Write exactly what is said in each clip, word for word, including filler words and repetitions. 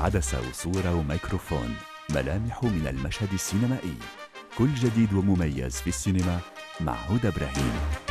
عدسة وصورة وميكروفون، ملامح من المشهد السينمائي. كل جديد ومميز في السينما مع هدى إبراهيم.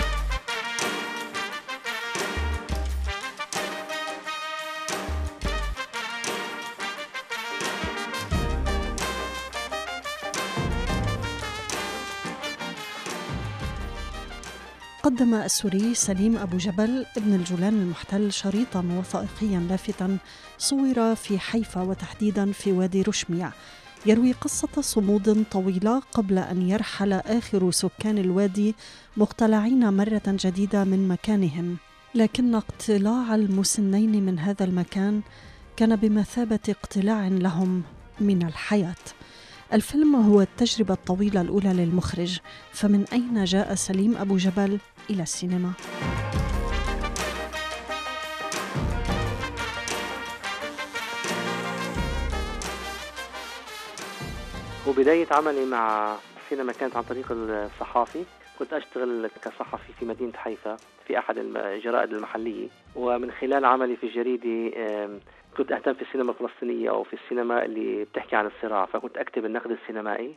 قدم السوري سليم أبو جبل ابن الجولان المحتل شريطاً وثائقياً لافتاً صور في حيفا وتحديداً في وادي رشمية، يروي قصة صمود طويلة قبل أن يرحل آخر سكان الوادي مقتلعين مرة جديدة من مكانهم، لكن اقتلاع المسنين من هذا المكان كان بمثابة اقتلاع لهم من الحياة. الفيلم هو التجربة الطويلة الأولى للمخرج، فمن أين جاء سليم أبو جبل إلى السينما؟ وبداية عملي مع السينما كانت عن طريق الصحافي. كنت أشتغل كصحفي في مدينة حيفا في أحد الجرائد المحلية، ومن خلال عملي في الجريدة كنت أهتم في السينما الفلسطينية أو في السينما اللي بتحكي عن الصراع، فكنت أكتب النقد السينمائي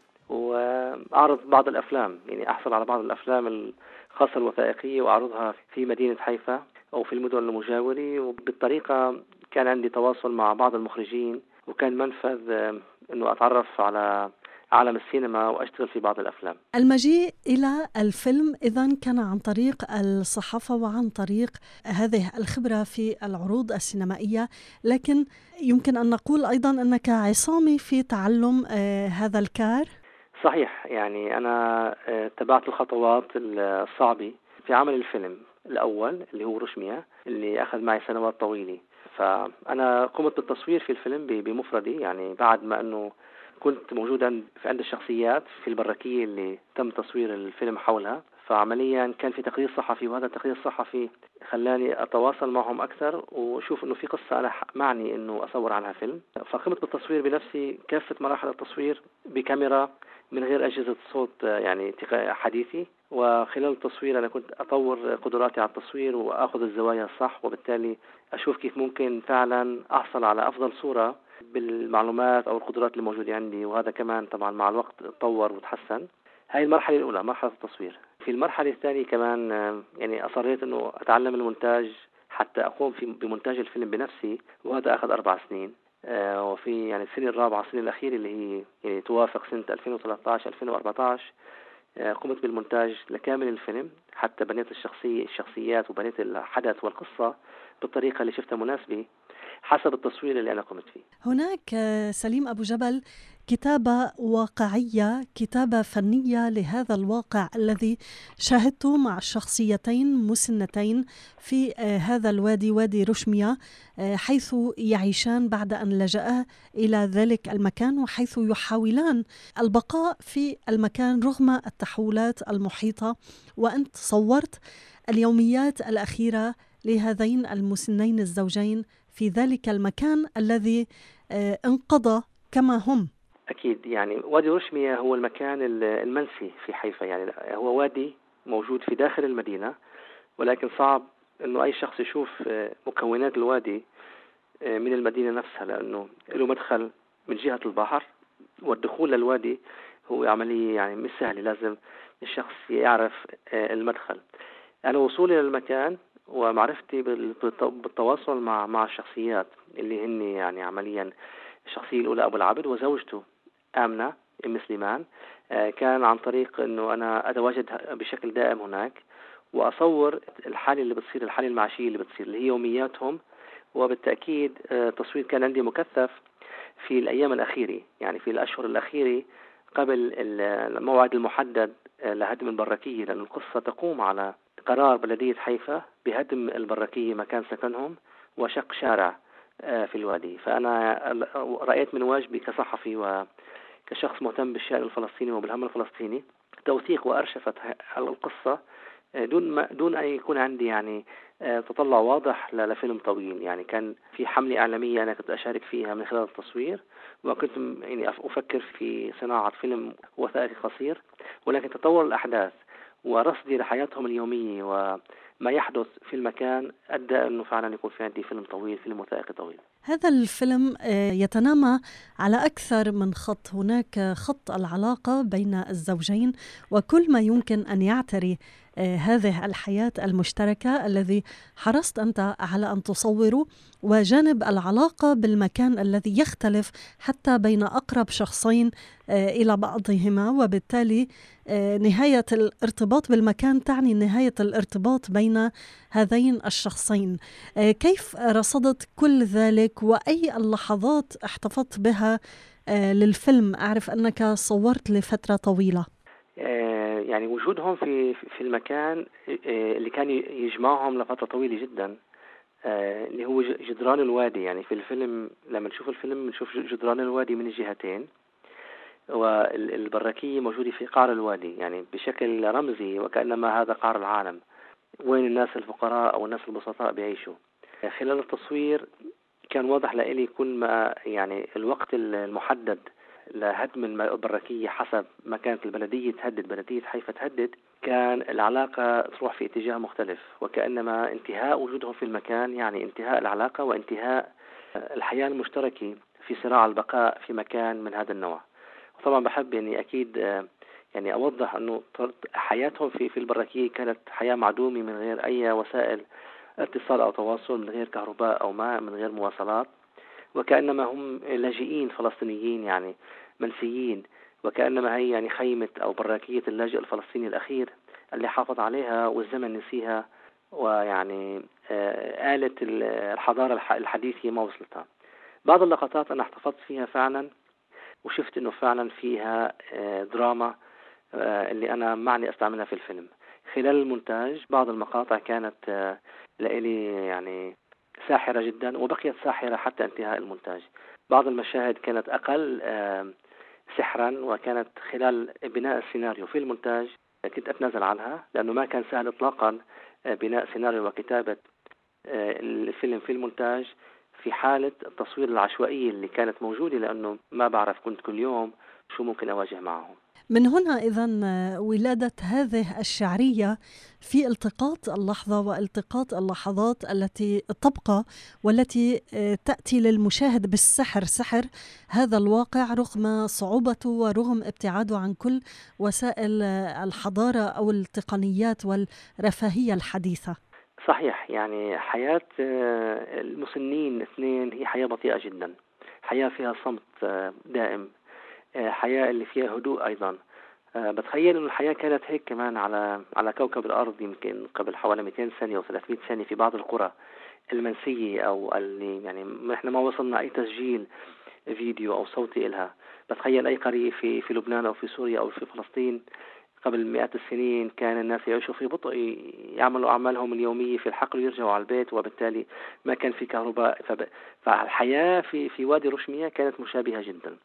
وأعرض بعض الأفلام، يعني أحصل على بعض الأفلام الخاصة الوثائقية وأعرضها في مدينة حيفا أو في المدن المجاورة. وبالطريقة كان عندي تواصل مع بعض المخرجين، وكان منفذ أنه أتعرف على عالم السينما وأشتغل في بعض الأفلام. المجيء إلى الفيلم إذن كان عن طريق الصحافة وعن طريق هذه الخبرة في العروض السينمائية، لكن يمكن أن نقول أيضا أنك عصامي في تعلم آه هذا الكار. صحيح، يعني أنا آه تبعت الخطوات الصعبة في عمل الفيلم الأول اللي هو رشمية، اللي أخذ معي سنوات طويلة. فأنا قمت بالتصوير في الفيلم بمفردي، يعني بعد ما أنه كنت موجودا في عند الشخصيات في البركية اللي تم تصوير الفيلم حولها. فعمليا كان في تقرير صحفي، وهذا التقرير الصحفي خلاني أتواصل معهم أكثر وشوف أنه في قصة أنا معني أنه أصور عنها فيلم. فقمت بالتصوير بنفسي كافة مراحل التصوير بكاميرا من غير أجهزة صوت يعني حديثي. وخلال التصوير أنا كنت أطور قدراتي على التصوير وأخذ الزوايا الصح، وبالتالي أشوف كيف ممكن فعلا أحصل على أفضل صورة بالمعلومات أو القدرات الموجودة عندي. وهذا كمان طبعا مع الوقت تطور وتحسن. هاي المرحلة الأولى، مرحلة التصوير. في المرحلة الثانية كمان يعني أصريت أنه أتعلم المونتاج حتى أقوم في بمونتاج الفيلم بنفسي، وهذا أخذ أربع سنين. وفي يعني السنة الرابعة، السنة الأخيرة اللي هي يعني توافق سنة ألفين وثلاثة عشر ألفين وأربعة عشر، قمت بالمونتاج لكامل الفيلم، حتى بنيت الشخصية الشخصيات وبنيت الحدث والقصة بالطريقة اللي شفتها مناسبة حسب التصوير اللي أنا قمت فيه. هناك سليم أبو جبل كتابة واقعية، كتابة فنية لهذا الواقع الذي شاهدته مع الشخصيتين مسنتين في هذا الوادي، وادي رشمية، حيث يعيشان بعد أن لجأ إلى ذلك المكان، وحيث يحاولان البقاء في المكان رغم التحولات المحيطة. وأنت صورت اليوميات الأخيرة لهذين المسنين الزوجين في ذلك المكان الذي انقضى كما هم. أكيد، يعني وادي رشمية هو المكان المنسي في حيفا، يعني هو وادي موجود في داخل المدينة، ولكن صعب أنه أي شخص يشوف مكونات الوادي من المدينة نفسها، لأنه له مدخل من جهة البحر، والدخول للوادي هو عملية يعني مش سهلة، لازم الشخص يعرف المدخل. أنا وصولي للمكان ومعرفتي بالتواصل مع مع الشخصيات اللي هن يعني عمليا الشخصية الأولى أبو العبد وزوجته آمنة أم سليمان، كان عن طريق أنه أنا أتواجد بشكل دائم هناك وأصور الحالة اللي بتصير، الحالة المعيشية اللي بتصير اللي هي يومياتهم. وبالتأكيد التصوير كان عندي مكثف في الأيام الأخيرة، يعني في الأشهر الأخيرة قبل الموعد المحدد لهدم البركية، لأن القصة تقوم على قرار بلدية حيفا بهدم البركية مكان سكنهم وشق شارع في الوادي. فأنا رأيت من واجبي كصحفي وكشخص مهتم بالشأن الفلسطيني وبالهم الفلسطيني توثيق وأرشفت القصة دون ما دون أن يكون عندي يعني تطلع واضح لفيلم طويل. يعني كان في حملة إعلامية أنا كنت أشارك فيها من خلال التصوير، وكنت يعني أفكر في صناعة فيلم وثائقي قصير، ولكن تطور الأحداث ورصدي لحياتهم اليومية وما يحدث في المكان أدى أنه فعلا يكون في عندي فيلم طويل، فيلم وثائقي طويل. هذا الفيلم آه، يتنامى على أكثر من خط. هناك خط العلاقة بين الزوجين وكل ما يمكن أن يعتري آه، هذه الحياة المشتركة الذي حرصت أنت على أن تصوره، وجانب العلاقة بالمكان الذي يختلف حتى بين أقرب شخصين آه، إلى بعضهما، وبالتالي آه، نهاية الارتباط بالمكان تعني نهاية الارتباط بين هذين الشخصين. آه، كيف رصدت كل ذلك وأي اللحظات احتفظت بها آه، للفيلم؟ أعرف أنك صورت لفترة طويلة. آه، يعني وجودهم في في المكان آه، اللي كان يجمعهم لفترة طويلة جدا، آه، اللي هو ج- جدران الوادي. يعني في الفيلم لما نشوف الفيلم نشوف جدران الوادي من الجهتين، والبركية موجودة في قعر الوادي يعني بشكل رمزي، وكأنما هذا قعر العالم وين الناس الفقراء أو الناس البسطاء بيعيشوا. خلال التصوير كان واضح لإلي كل ما يعني الوقت المحدد لهدم البركية حسب ما كانت البلدية تهدد، بلدية حيفا تهدد، كان العلاقة تروح في اتجاه مختلف، وكأنما انتهاء وجودهم في المكان يعني انتهاء العلاقة وانتهاء الحياة المشتركة في صراع البقاء في مكان من هذا النوع. وطبعا بحب يعني أكيد يعني أوضح أنه حياتهم في في البركية كانت حياة معدومة من غير أي وسائل اتصال أو تواصل، من غير كهرباء أو ماء، من غير مواصلات، وكأنما هم لاجئين فلسطينيين يعني منسيين، وكأنما هي يعني خيمة أو براكية اللاجئ الفلسطيني الأخير اللي حافظ عليها والزمن نسيها، ويعني آه، آلة الحضارة الحديثة ما وصلتها. بعض اللقطات أنا احتفظت فيها فعلا، وشفت إنه فعلا فيها آه، دراما آه، اللي أنا معني أستعملها في الفيلم. خلال المونتاج بعض المقاطع كانت آه، لإلي يعني ساحرة جدا، وبقيت ساحرة حتى انتهاء المونتاج. بعض المشاهد كانت أقل آه، سحرا، وكانت خلال بناء السيناريو في المونتاج كنت أتنازل عنها، لأنه ما كان سهل إطلاقا آه، بناء سيناريو وكتابة آه، الفيلم في المونتاج في حالة التصوير العشوائية اللي كانت موجودة، لأنه ما بعرف كنت كل يوم شو ممكن أواجه معهم. من هنا إذن ولادة هذه الشعرية في التقاط اللحظة والتقاط اللحظات التي تبقى والتي تأتي للمشاهد بالسحر، سحر هذا الواقع رغم صعوبته ورغم ابتعاده عن كل وسائل الحضارة أو التقنيات والرفاهية الحديثة. صحيح، يعني حياة آه، المسنين اثنين هي حياة بطيئة جدا، حياة فيها صمت آه، دائم، آه، حياة اللي فيها هدوء أيضا. آه، بتخيل إنه الحياة كانت هيك كمان على على كوكب الأرض يمكن قبل حوالي مئتين سنة أو ثلاثمئة سنة في بعض القرى المنسية، أو اللي يعني إحنا ما وصلنا أي تسجيل فيديو أو صوتي إلها. بتخيل أي قرية في في لبنان أو في سوريا أو في فلسطين قبل مئات السنين كان الناس يعيشوا في بطء، يعملوا أعمالهم اليومية في الحقل ويرجعوا على البيت، وبالتالي ما كان في كهرباء. فب... فالحياة في في وادي رشمية كانت مشابهة جدا.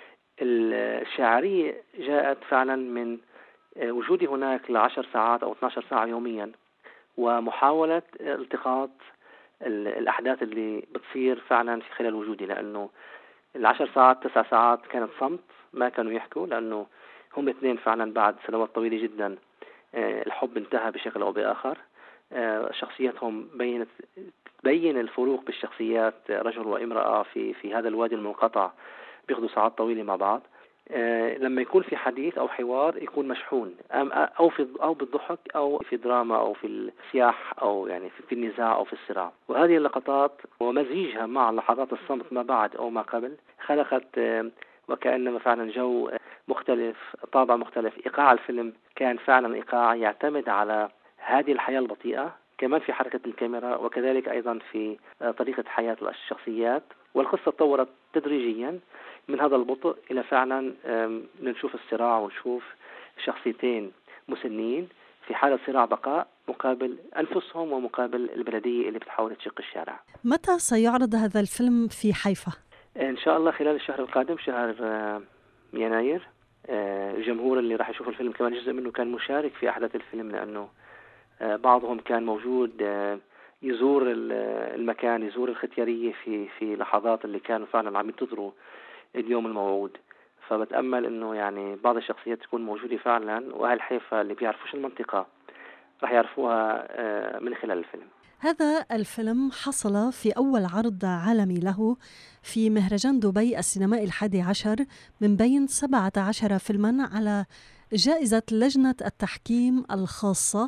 الشاعرية جاءت فعلا من وجودي هناك لعشر ساعات أو اثناشر ساعة يوميا، ومحاولة التقاط الأحداث اللي بتصير فعلا في خلال وجودي، لأنه العشر ساعات تسع ساعات كانت صمت، ما كانوا يحكوا، لأنه هم اثنين فعلا بعد سنوات طويلة جدا الحب انتهى بشكل أو بآخر. شخصياتهم بينت تبين الفروق بالشخصيات، رجل وامرأة في في هذا الوادي المنقطع بياخذوا ساعات طويلة مع بعض. لما يكون في حديث أو حوار يكون مشحون، أو في أو بالضحك أو في دراما أو في السياح أو يعني في النزاع أو في الصراع. وهذه اللقطات ومزيجها مع لحظات الصمت ما بعد أو ما قبل خلقت وكأنما فعلا جو مختلف، طابع مختلف. إيقاع الفيلم كان فعلا إيقاع يعتمد على هذه الحياة البطيئة، كمان في حركة الكاميرا، وكذلك أيضا في طريقة حياة الشخصيات. والقصة تطورت تدريجيا من هذا البطء إلى فعلا نشوف الصراع ونشوف شخصيتين مسنين في حالة صراع بقاء مقابل أنفسهم ومقابل البلدية اللي بتحاول تشق الشارع. متى سيعرض هذا الفيلم في حيفا؟ إن شاء الله خلال الشهر القادم، شهر يناير. الجمهور اللي راح يشوف الفيلم كمان جزء منه كان مشارك في أحداث الفيلم، لأنه بعضهم كان موجود يزور المكان، يزور الختيارية في في لحظات اللي كانوا فعلا عم ينتظروا اليوم الموعود. فبتأمل إنه يعني بعض الشخصيات تكون موجودة فعلا، وأهل حيفا اللي بيعرفوش المنطقة راح يعرفوها من خلال الفيلم. هذا الفيلم حصل في أول عرض عالمي له في مهرجان دبي السينمائي الحادي عشر من بين سبعة عشر فيلما على جائزة لجنة التحكيم الخاصة.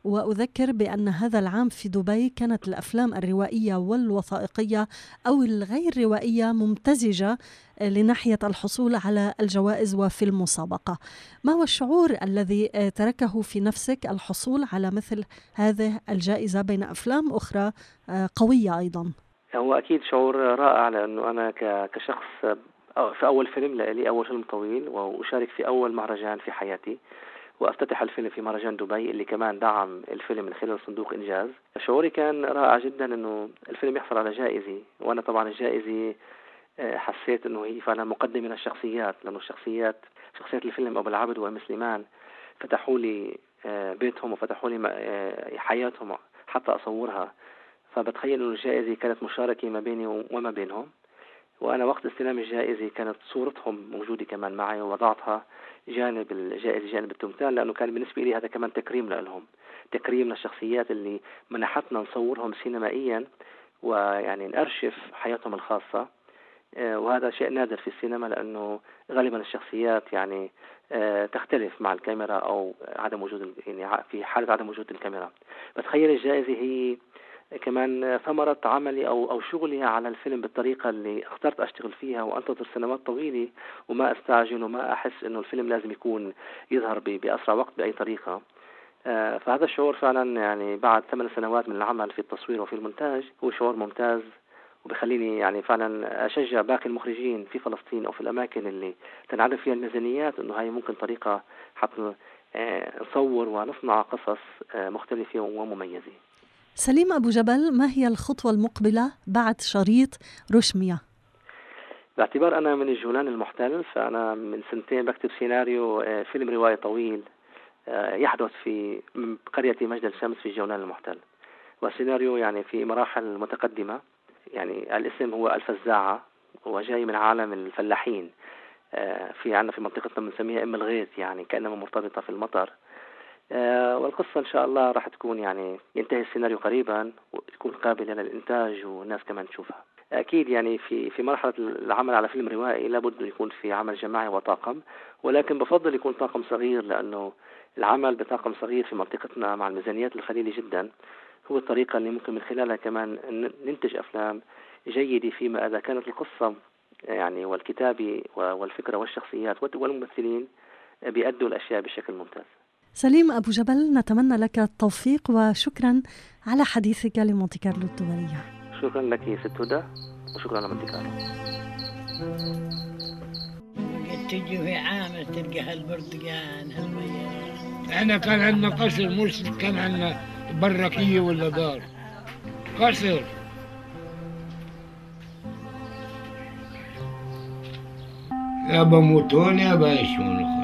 وأذكر بأن هذا العام في دبي كانت الأفلام الروائية والوثائقية أو الغير روائية ممتزجة لناحية الحصول على الجوائز وفي المسابقة. ما هو الشعور الذي تركه في نفسك الحصول على مثل هذه الجائزة بين أفلام أخرى قوية أيضا؟ هو أكيد شعور رائع، لأنه أنا كشخص في أول فيلم لي أول فيلم طويل وأشارك في أول مهرجان في حياتي، وافتتح الفيلم في مهرجان دبي اللي كمان دعم الفيلم من خلال صندوق إنجاز. شعوري كان رائع جدا إنه الفيلم يحصل على جائزة، وأنا طبعا الجائزة حسيت إنه هي فعلا مقدمة من الشخصيات، لأنه الشخصيات شخصيات الفيلم أبو العبد وأم سليمان فتحوا لي بيتهم وفتحوا لي حياتهم حتى أصورها، فبتخيل إنه الجائزة كانت مشاركة ما بيني وما بينهم. وأنا وقت استلام الجائزة كانت صورتهم موجودة كمان معي، ووضعتها جانب الجائزة جانب التمثال، لأنه كان بالنسبة لي هذا كمان تكريم لهم، تكريم للشخصيات اللي منحتنا نصورهم سينمائيا ويعني نأرشف حياتهم الخاصة. وهذا شيء نادر في السينما، لأنه غالبا الشخصيات يعني تختلف مع الكاميرا أو عدم وجود، يعني في حالة عدم وجود الكاميرا. بتخيل الجائزة هي كمان ثمرة عملي أو أو شغلي على الفيلم بالطريقة اللي اخترت أشتغل فيها، وأنتظر سنوات طويلة وما أستعجل وما أحس إنه الفيلم لازم يكون يظهر بأسرع وقت بأي طريقة. آه فهذا الشعور فعلا يعني بعد ثمان سنوات من العمل في التصوير وفي المونتاج هو شعور ممتاز، وبخليني يعني فعلا أشجع باقي المخرجين في فلسطين أو في الأماكن اللي تنعرض فيها الميزانيات إنه هاي ممكن طريقة حتى آه نصور ونصنع قصص آه مختلفة ومميزة. سليم أبو جبل، ما هي الخطوة المقبلة بعد شريط رشمية؟ باعتبار أنا من الجولان المحتل، فأنا من سنتين بكتب سيناريو فيلم رواية طويل يحدث في قرية مجد الشمس في الجولان المحتل، والسيناريو يعني في مراحل متقدمة. يعني الاسم هو الفزاعة وجاي من عالم الفلاحين، في عنا في منطقتنا بنسميها أم الغيث، يعني كأنها مرتبطة في المطر. آه والقصة إن شاء الله راح تكون يعني ينتهي السيناريو قريبا وتكون قابلة للإنتاج والناس كمان تشوفها. أكيد يعني في في مرحلة العمل على فيلم روائي لابد يكون في عمل جماعي وطاقم، ولكن بفضل يكون طاقم صغير، لأنه العمل بطاقم صغير في منطقتنا مع الميزانيات القليلة جدا هو الطريقة اللي ممكن من خلالها كمان ننتج أفلام جيدة، فيما إذا كانت القصة يعني والكتابة والفكرة والشخصيات والممثلين بيأدوا الأشياء بشكل ممتاز. سليم أبو جبل، نتمنى لك التوفيق وشكرا على حديثك لمونتي كارلو الدولية. شكرا لك ست هدى وشكرا لمونتي كارلو. تجي في عامر تلقى هالبرتقال هالمياه. احنا كان عندنا قصر، مش كان عندنا بركية ولا دار، قصر. يا بموتون يا بايشون.